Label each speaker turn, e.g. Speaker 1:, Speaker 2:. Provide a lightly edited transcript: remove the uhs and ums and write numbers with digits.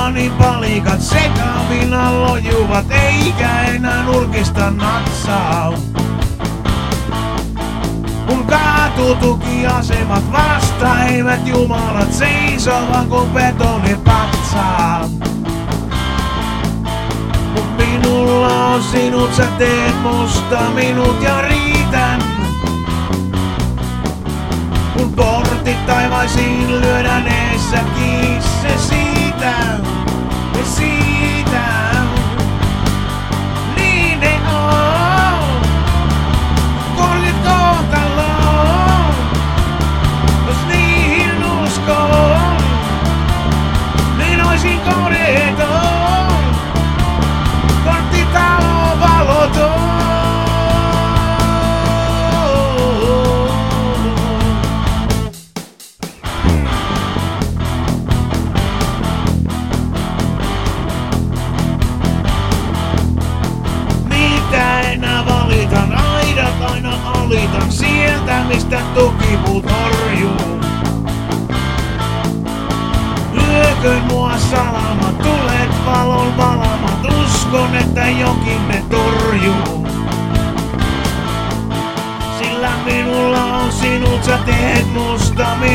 Speaker 1: Juomani palikat sekavina lojuvat, eikä enää nurkista natsaa. Kun kaatuu tukiasemat vasta, eivät jumalat seisova kun betonipatsaa. Mut minulla on sinut, sä teet musta minut ja riitän. Kun portit taivaisiin lyödään eessä kiinni, se siitä, ja siitä. Niin ne on, kortit kohtaloon, jos niihin uskon, niin oisin kohdeton, korttitalo valoton. Valitan aidat, aina alitan sieltä, mistä tukipuut horjuu. Lyököön mua salamat, tulet valon valamat, uskon, että jokin ne torjuu. Sillä minulla on sinut, sä teet musta